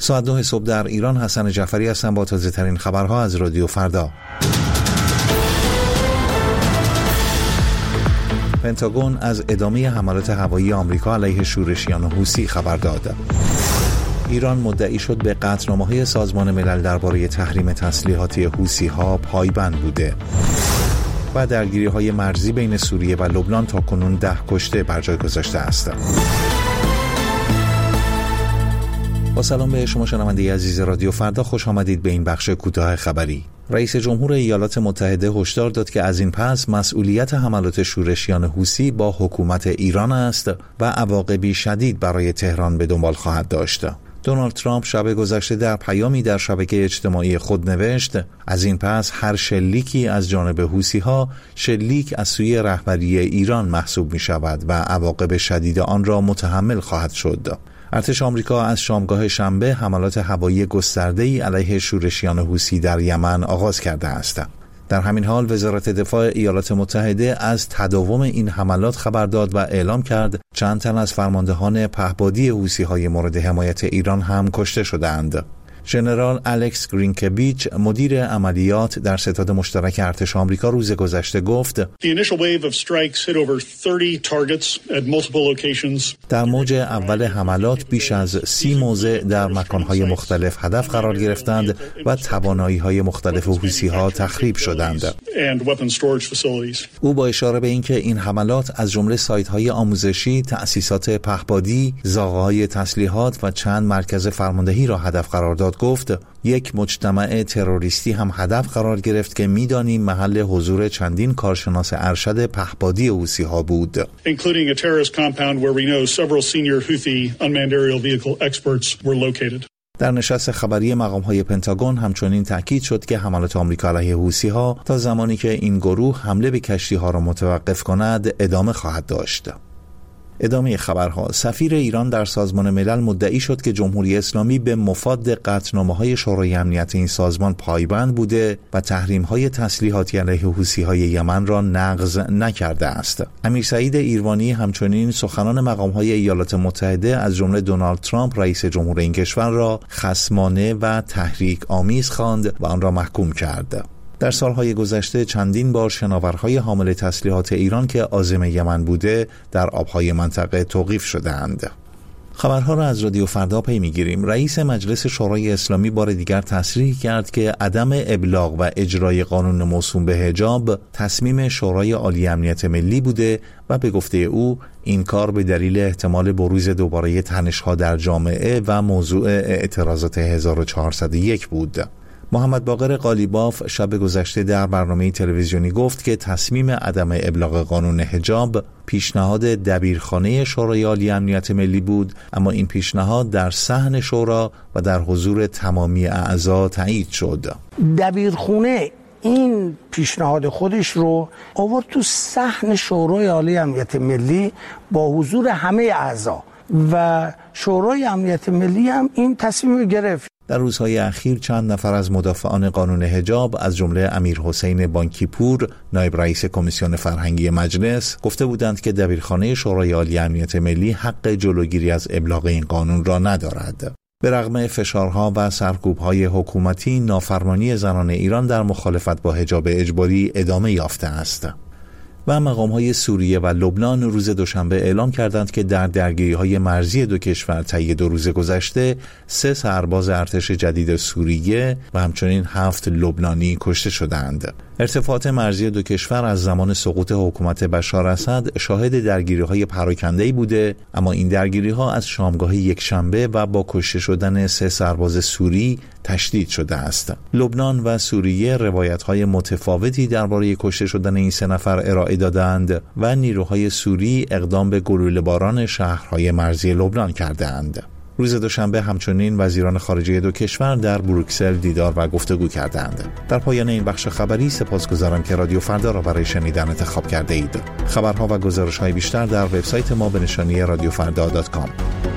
ساعت 9 صبح در ایران. حسن جعفری هستم با تازه ترین خبرها از رادیو فردا. پنتاگون از ادامه حملات هوایی آمریکا علیه شورشیان حوثی خبر داد. ایران مدعی شد به قطعنامه‌های سازمان ملل درباره تحریم تسلیحاتی حوثی‌ها پایبند بوده. و درگیری‌های مرزی بین سوریه و لبنان تاکنون 10 کشته بر جای گذاشته است. با سلام به شما شنونده عزیز رادیو فردا، خوش آمدید به این بخش کوتاه خبری. رئیس جمهور ایالات متحده هشدار داد که از این پس مسئولیت حملات شورشیان حوثی با حکومت ایران است و عواقبی شدید برای تهران به دنبال خواهد داشت. دونالد ترامپ شب گذشته در پیامی در شبکه اجتماعی خود نوشت: از این پس هر شلیکی از جانب حوثی‌ها شلیک از سوی رهبری ایران محسوب می شود و عواقب شدید آن را متحمل خواهد شد. ارتش آمریکا از شامگاه شنبه حملات هوایی گسترده‌ای علیه شورشیان حوثی در یمن آغاز کرده است. در همین حال وزارت دفاع ایالات متحده از تداوم این حملات خبر داد و اعلام کرد چند تن از فرماندهان پهپادی حوثی‌های مورد حمایت ایران هم کشته شدند. ژنرال الکس گرینکویچ مدیر عملیات در ستاد مشترک ارتش آمریکا روز گذشته گفت: در موج اول حملات بیش از 30 موضع در مکانهای مختلف هدف قرار گرفتند و توانایی‌های مختلف حوثی‌ها تخریب شدند. او با اشاره به اینکه این حملات از جمله سایت‌های آموزشی، تأسیسات پهپادی، زاغه‌های تسلیحات و چند مرکز فرماندهی را هدف قرار داد، گفت: یک مجتمع تروریستی هم هدف قرار گرفت که می‌دانیم محل حضور چندین کارشناس ارشد پهپادی حوثی‌ها بود. در نشست خبری مقام‌های پنتاگون همچنین تأکید شد که حملات آمریکا علیه حوثی‌ها تا زمانی که این گروه حمله به کشتی‌ها را متوقف کند ادامه خواهد داشت. ادامه خبرها: سفیر ایران در سازمان ملل مدعی شد که جمهوری اسلامی به مفاد قطعنامه‌های شورای امنیت این سازمان پایبند بوده و تحریم‌های تسلیحاتی علیه حوثی‌های یمن را نقض نکرده است. امیر سعید ایروانی همچنین سخنان مقام‌های ایالات متحده از جمله دونالد ترامپ رئیس جمهور این کشور را خصمانه و تحریک آمیز خواند و آن را محکوم کرد. در سالهای گذشته چندین بار شناورهای حامل تسلیحات ایران که عازم یمن بوده در آبهای منطقه توقیف شدند. خبرها را از رادیو فردا پی می‌گیریم. رئیس مجلس شورای اسلامی بار دیگر تصریح کرد که عدم ابلاغ و اجرای قانون موسوم به حجاب تصمیم شورای عالی امنیت ملی بوده و به گفته او این کار به دلیل احتمال بروز دوباره تنش‌ها در جامعه و موضوع اعتراضات 1401 بود. محمد باقر قالیباف شب گذشته در برنامه تلویزیونی گفت که تصمیم عدم ابلاغ قانون حجاب پیشنهاد دبیرخانه شورای عالی امنیت ملی بود، اما این پیشنهاد در صحن شورا و در حضور تمامی اعضا تایید شد. دبیرخانه این پیشنهاد خودش رو آورد تو صحن شورای عالی امنیت ملی با حضور همه اعضا و شورای امنیت ملی هم این تصمیم رو گرفت. در روزهای اخیر چند نفر از مدافعان قانون حجاب از جمله امیر حسین بانکی پور نایب رئیس کمیسیون فرهنگی مجلس گفته بودند که دبیرخانه شورای عالی امنیت ملی حق جلوگیری از ابلاغ این قانون را ندارد. به رغم فشارها و سرکوب‌های حکومتی، نافرمانی زنان ایران در مخالفت با حجاب اجباری ادامه یافته است. و مقام‌های سوریه و لبنان روز دوشنبه اعلام کردند که در درگیری‌های مرزی دو کشور طی 2 روز گذشته 3 سرباز ارتش جدید سوریه و همچنین 7 لبنانی کشته شدند. ارتفاعات مرزی دو کشور از زمان سقوط حکومت بشار اسد شاهد درگیری‌های پراکنده‌ای بوده، اما این درگیری‌ها از شامگاه یکشنبه و با کشته شدن 3 سرباز سوری تشدید شده است. لبنان و سوریه روایت‌های متفاوتی درباره کشته شدن این 3 نفر ارائه دادند و نیروهای سوری اقدام به گلوله‌باران شهرهای مرزی لبنان کردند. روز دوشنبه همچنین وزیران خارجه دو کشور در بروکسل دیدار و گفتگو کردند. در پایان این بخش خبری سپاسگزارم که رادیو فردا را برای شنیدن انتخاب کرده اید. خبرها و گزارش‌های بیشتر در وبسایت ما به نشانی radiofrda.com.